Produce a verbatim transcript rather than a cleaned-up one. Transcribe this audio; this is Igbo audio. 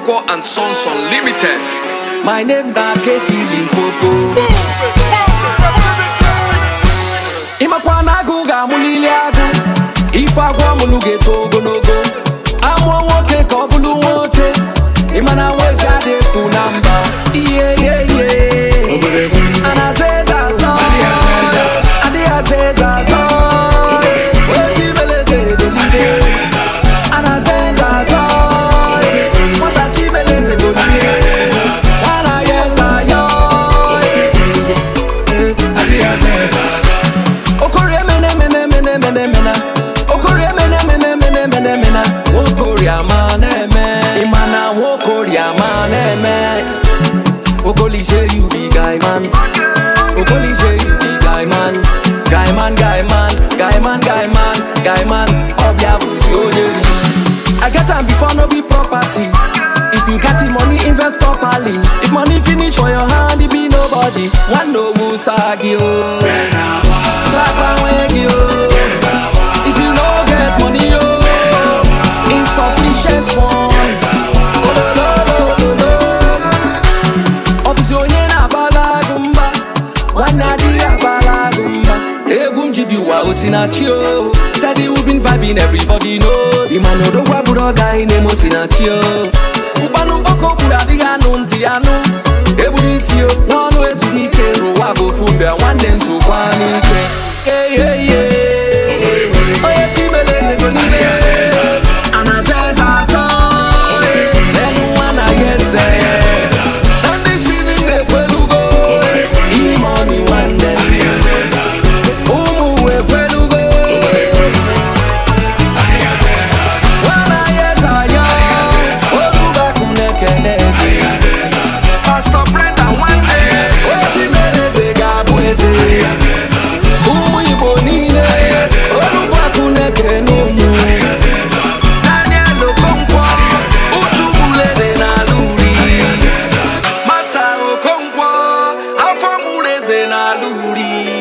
Okonkwo and Sons Unlimited. My name da Kesi Limpopo. Imakwana guga mulili agu. Ifa gwa muluge togo nogo. Amwa woke kobulu wote. Imana weza de funamba. Yeah yeah yeah. Anazeza zo. Adi azeza zo. Ochi beleze dolide. Anazeza zo. Watachi beleze dolide. Wana yeza yo. Adi azeza zo. Okore mene mene mene mene mena. Okore mene mene mene mene mena. Okore amane me. Imana okore amane me. Okoli say you be guy man. Okoli say you be guy man. Guy man, guy man, guy man, guy man, guy man. Obia buti. I get time before no be property. If you get the money, invest properly. If money finish for your hand, it be nobody. One no who sagi o. Sapa wegi o. If you no get money o, insufficient funds. Oh no no no no. Obizonye na balagumba, wanadi balagumba. Egum jibiwa osinachio. Steady we been vibing, everybody knows. Imano do wa buro guy name osinachio. Upanu boko bura diga nunti anu. Ebudi sio, one way to the kero. Wabo fumbe, one then to one in yeah yeah yeah. Oh yeah, chibele golide. Anazeza so. Then one I yes say. And they singing the pelugo. In money one day. Umu we pelugo. One I yes ayo. Oruba kunekene. Pastor Brenda one day. Oh chibele te gabueze. Umu ibonine. Oruba kunekene. Daniel Okonkwo. Utubuleze na luri. Mata Okonkwo. Afamuleze na luri.